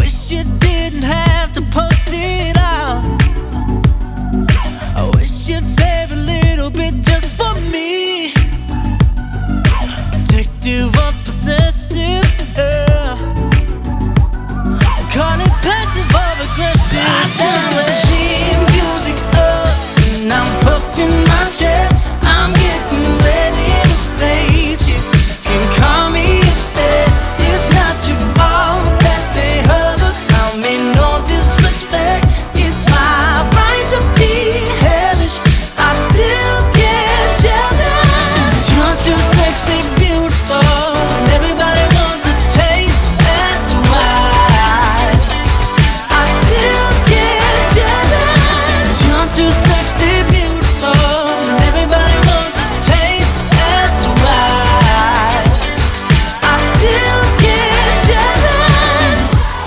wish you didn't have to post it out. I wish you'd save a little bit just for me. Protective or possessive, call it passive or aggressive. I turn the sheet music up and I'm puffing my chest. I'm getting ready to face you. Can call me obsessed. It's not your fault that they hover. I mean no disrespect. It's my right to be hellish. I still get jealous. You're too sexy, beautiful, and everybody wants a taste. That's why I still get jealous. You're too sexy, beautiful, and everybody wants a taste. That's why I still get jealous.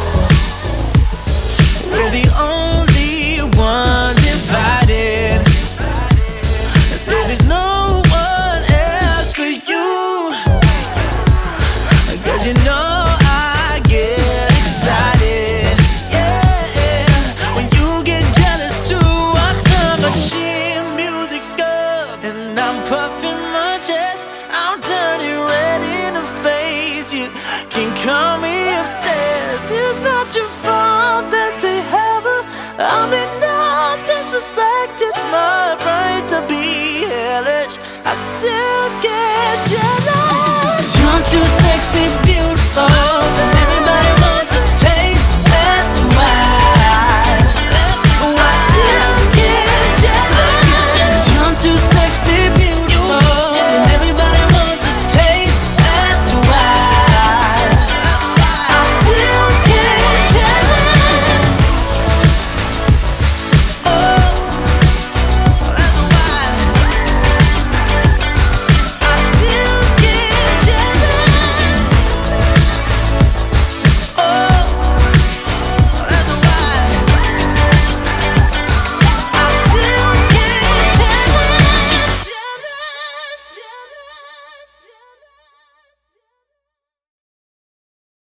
We're the only ones invited. So there's no one else for you. 'Cause you know I get excited, yeah. When you get jealous too, I turn my chin music up and I'm puffing my chest. I'm turning ready to face you. Can call me obsessed. It's not your fault that they have her. I mean no disrespect. It's my right to be hellish. I still get jealous. You're too sexy,